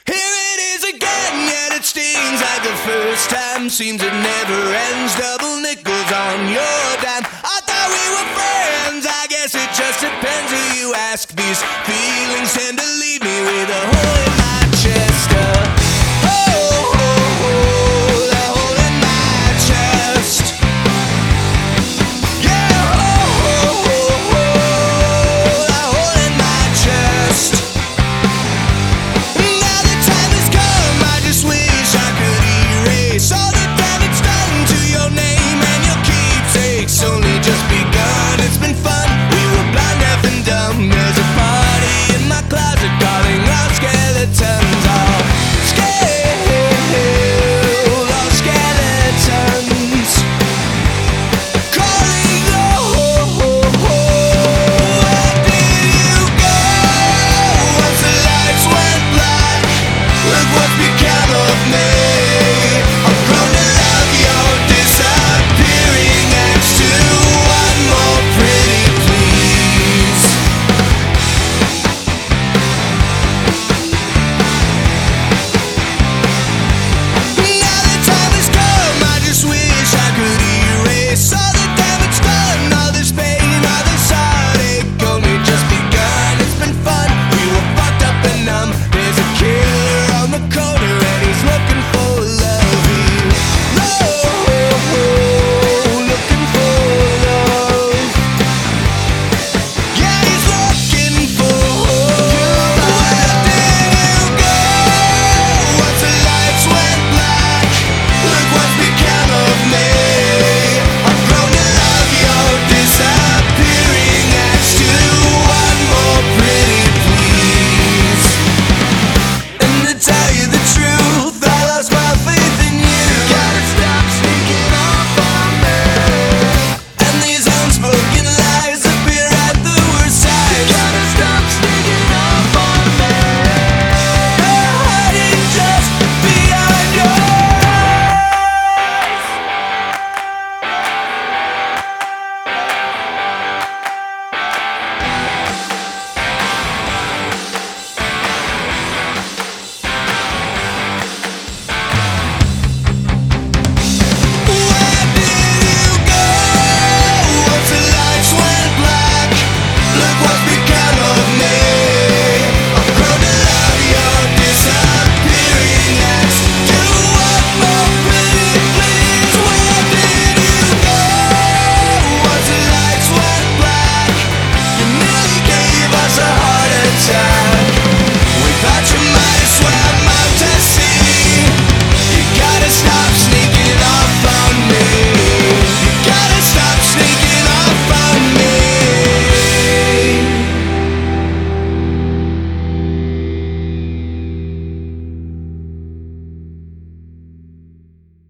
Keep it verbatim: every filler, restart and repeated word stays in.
Here it is again, yet it stings like the first time. Seems it never ends, double nickels on your dime. I thought we were friends, I guess it just depends who you ask. These feelings tend to